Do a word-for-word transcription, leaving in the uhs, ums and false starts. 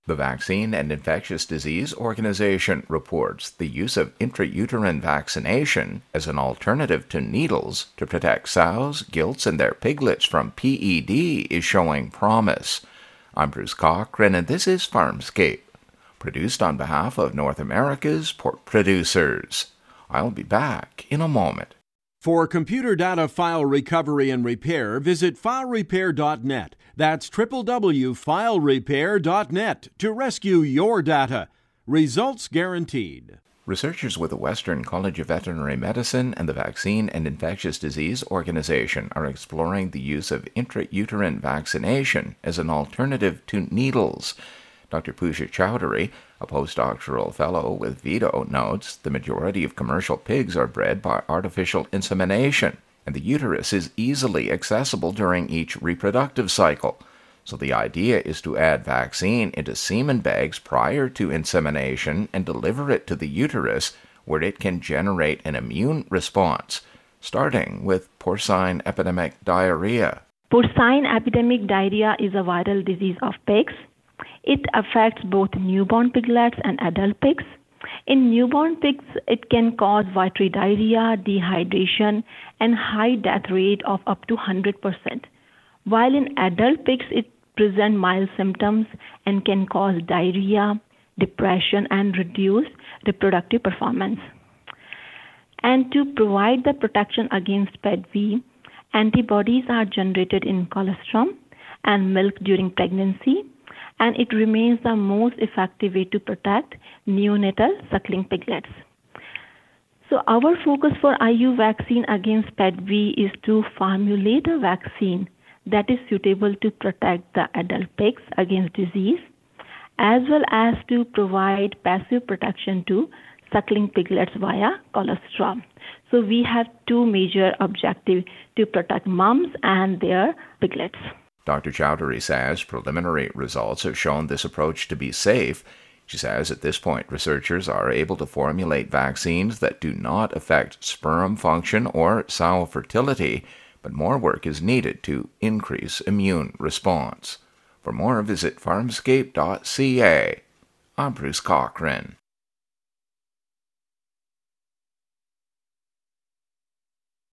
The Vaccine and Infectious Disease Organization reports the use of intrauterine vaccination as an alternative to needles to protect sows, gilts, and their piglets from P E D is showing promise. I'm Bruce Cochran, and this is Farmscape, produced on behalf of North America's pork producers. I'll be back in a moment. For computer data file recovery and repair, visit file repair dot net. That's w w w dot file repair dot net to rescue your data. Results guaranteed. Researchers with the Western College of Veterinary Medicine and the Vaccine and Infectious Disease Organization are exploring the use of intrauterine vaccination as an alternative to needles. Doctor Pooja Chowdhury, a postdoctoral fellow with VIDO, notes the majority of commercial pigs are bred by artificial insemination, and the uterus is easily accessible during each reproductive cycle. So the idea is to add vaccine into semen bags prior to insemination and deliver it to the uterus, where it can generate an immune response, starting with porcine epidemic diarrhea. Porcine epidemic diarrhea is a viral disease of pigs. It affects both newborn piglets and adult pigs. In newborn pigs, it can cause watery diarrhea, dehydration, and high death rate of up to one hundred percent. While in adult pigs, it presents mild symptoms and can cause diarrhea, depression, and reduce reproductive performance. And to provide the protection against P E D V, antibodies are generated in colostrum and milk during pregnancy, and it remains the most effective way to protect neonatal suckling piglets. So our focus for I U vaccine against P E D V is to formulate a vaccine that is suitable to protect the adult pigs against disease, as well as to provide passive protection to suckling piglets via colostrum. So we have two major objectives to protect moms and their piglets. Doctor Chowdhury says preliminary results have shown this approach to be safe. She says at this point, researchers are able to formulate vaccines that do not affect sperm function or sow fertility, but more work is needed to increase immune response. For more, visit farmscape dot c a. I'm Bruce Cochran.